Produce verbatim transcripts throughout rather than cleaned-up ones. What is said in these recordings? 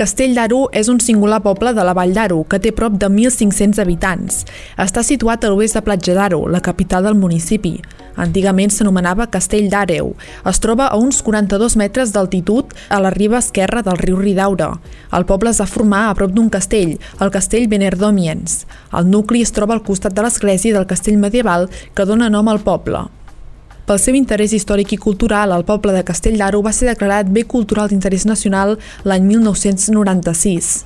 Castell d'Aro és un singular poble de la Vall d'Aro que té prop de mil cinc-cents habitants. Està situat a l'oest de Platja d'Aro, la capital del municipi. Antigament s'anomenava Castell d'Àreu. Es troba a uns quaranta-dos metres d'altitud a la riba esquerra del riu Ridaura. El poble es va formar a prop d'un castell, el castell Benerdòmiens. El nucli es troba al costat de l'església del castell medieval que dona nom al poble. Pel seu interès històric i cultural, el poble de Castell d'Aro va ser declarat Bé Cultural d'Interès Nacional l'any mil nou-cents noranta-sis.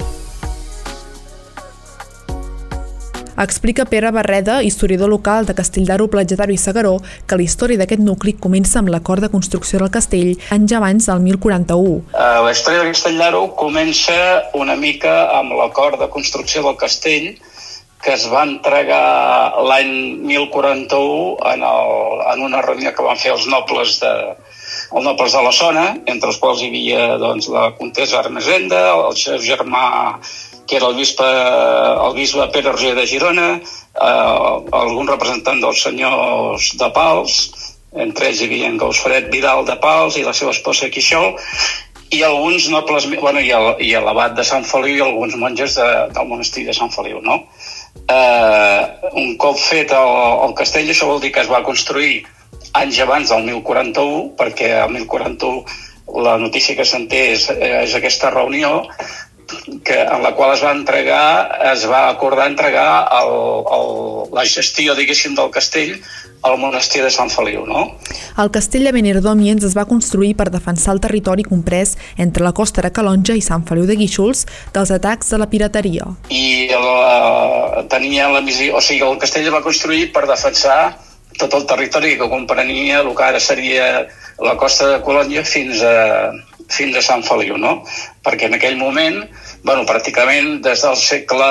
Explica Pere Barreda, historiador local de Castell d'Aro, Platja d'Aro i S'Agaró, que la història d'aquest nucli comença amb l'acord de construcció del castell anys abans del mil quaranta-u. La història de Castell d'Aro comença una mica amb l'acord de construcció del castell que es va entregar l'any mil quaranta-u en, el, en una reunió que van fer els nobles de, els nobles de la zona, entre els quals hi havia doncs, la comtessa Ermesenda, el seu germà, que era el bisbe, el bisbe Pere Roger de Girona, eh, algun representant dels senyors de Pals, entre ells hi havia en Gausfred Vidal de Pals i la seva esposa Quixol, i alguns nobles, bueno, i, el, i l'abat de Sant Feliu i alguns monges de, del monestir de Sant Feliu, no? Eh, un cop fet el, el castell, això vol dir que es va construir anys abans del mil quaranta-u, perquè al mil quaranta-u la notícia que se'n té és, és aquesta reunió que, en la qual es va entregar, es va acordar entregar el, el, la gestió, diguéssim, del castell al monestir de Sant Feliu, no? El castell de Benerdòmiens es va construir per defensar el territori comprès entre la costa de Calonja i Sant Feliu de Guíxols dels atacs de la pirateria. I la, tenia la missió, o sigui, el castell es va construir per defensar tot el territori que comprenia el que ara seria la costa de Calonja fins a, fins a Sant Feliu, no? Perquè en aquell moment, bueno, pràcticament des del segle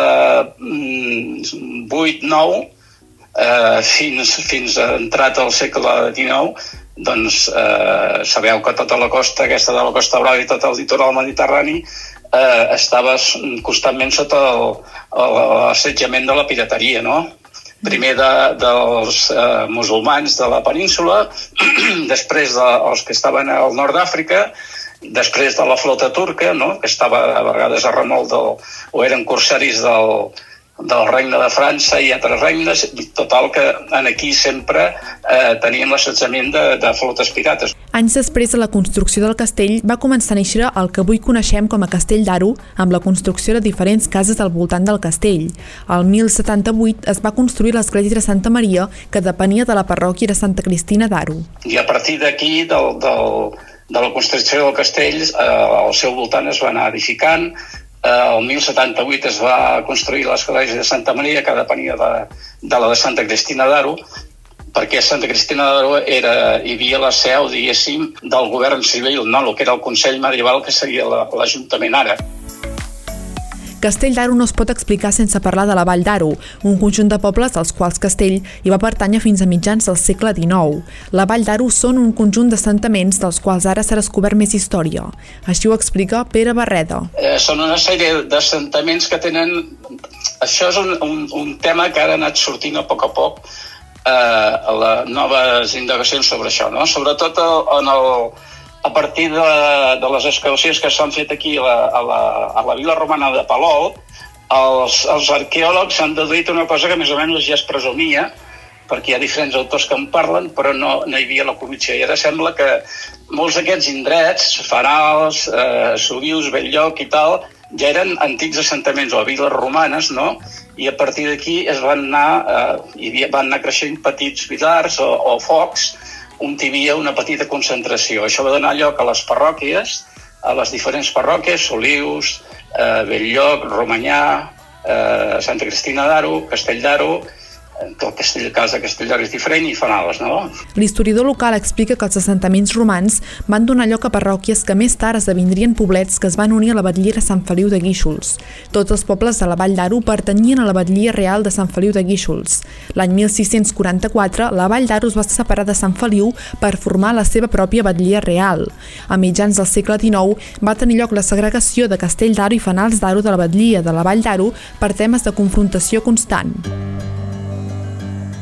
vuit nou eh, fins, fins a entrat al segle dinou, doncs eh, sabeu que tota la costa aquesta de la Costa Brava i tot el litoral mediterrani eh, estava constantment sota l'assetjament de la pirateria, no? Primer de, dels eh, musulmans de la península, després dels que estaven al nord d'Àfrica, després de la flota turca, no? Que estava a vegades a remolc del, o eren corsaris del, del regne de França i altres regnes, total que aquí sempre eh, teníem l'assetjament de, de flotes pirates. Anys després de la construcció del castell va començar a néixer el que avui coneixem com a Castell d'Aro, amb la construcció de diferents cases al voltant del castell. El mil setanta-vuit es va construir l'església de Santa Maria, que depenia de la parròquia de Santa Cristina d'Aro. I a partir d'aquí, del, del, de la construcció del castell, eh, al seu voltant es va anar edificant. El mil setanta-vuit es va construir l'església de Santa Maria, que depenia de, de la de Santa Cristina d'Aro, perquè a Santa Cristina d'Aro era, hi havia la seu, diguéssim, del govern civil, no? El que era el Consell Medieval, que seria l'Ajuntament ara. Castell d'Aro no es pot explicar sense parlar de la Vall d'Aro, un conjunt de pobles dels quals Castell hi va pertànyer fins a mitjans del segle dinou. La Vall d'Aro són un conjunt d'assentaments dels quals ara s'ha descobert més història. Així ho explica Pere Barreda. Eh, són una sèrie d'assentaments que tenen... Això és un, un, un tema que ara ha anat sortint a poc a poc eh, a les noves indagacions sobre això, no? Sobretot en el... a partir de, de les excavacions que s'han fet aquí a la, a la, a la vila romana de Palol, els, els arqueòlegs han deduït una cosa que més o menys ja es presumia, perquè hi ha diferents autors que en parlen, però no, no hi havia la convicció. I ara sembla que molts d'aquests indrets, Fanals, eh, Solius, Belllloc i tal, ja eren antics assentaments o viles romanes, no? I a partir d'aquí es van anar, eh, van anar creixent petits vilars o, o focs, on hi havia una petita concentració. Això va donar lloc a les parròquies, a les diferents parròquies, Solius, eh, Belllloc, Romanyà, eh, Santa Cristina d'Aro, Castell d'Aro, el castell, casa Castell d'Aro és diferent, i Fanals, no? L'historiador local explica que els assentaments romans van donar lloc a parròquies que més tard esdevindrien poblets que es van unir a la batllia de Sant Feliu de Guíxols. Tots els pobles de la Vall d'Aro pertanyien a la batllia real de Sant Feliu de Guíxols. L'any mil sis-cents quaranta-quatre, la Vall d'Aro es va separar de Sant Feliu per formar la seva pròpia batllia real. A mitjans del segle dinou va tenir lloc la segregació de Castell d'Aro i Fanals d'Aro de la batllia de la Vall d'Aro per temes de confrontació constant.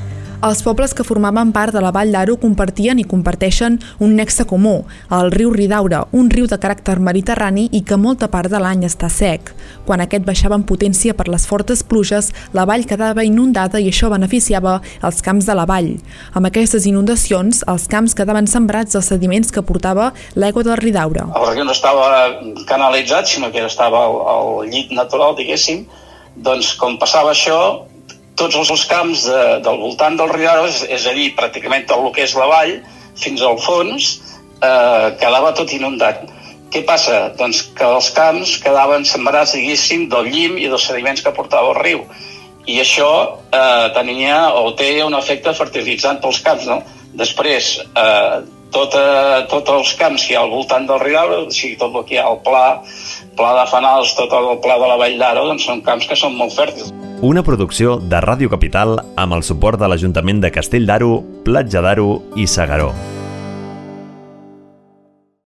Els pobles que formaven part de la Vall d'Aro compartien i comparteixen un nexe comú, el riu Ridaura, un riu de caràcter mediterrani i que molta part de l'any està sec. Quan aquest baixava en potència per les fortes pluges, la vall quedava inundada i això beneficiava els camps de la vall. Amb aquestes inundacions, els camps quedaven sembrats dels sediments que portava l'aigua del Ridaura. El riu no estava canalitzat, sinó que estava al, al llit natural, diguéssim. Doncs com passava això, tots els camps de, del voltant del Ridaura, és, és a dir, pràcticament tot el que és la vall, fins al fons, eh, quedava tot inundat. Què passa? Doncs que els camps quedaven sembrats, diguéssim, del llim i dels sediments que portava el riu. I això eh, tenia o té un efecte fertilitzant pels camps, no? Després, eh, tota, tots els camps que hi ha al voltant del Ridaura, o sigui, tot el que hi ha al pla, pla de Fanals, tot el pla de la Vall d'Aro, doncs són camps que són molt fèrtils. Una producció de Ràdio Capital amb el suport de l'Ajuntament de Castell d'Aro, Platja d'Aro i S'Agaró.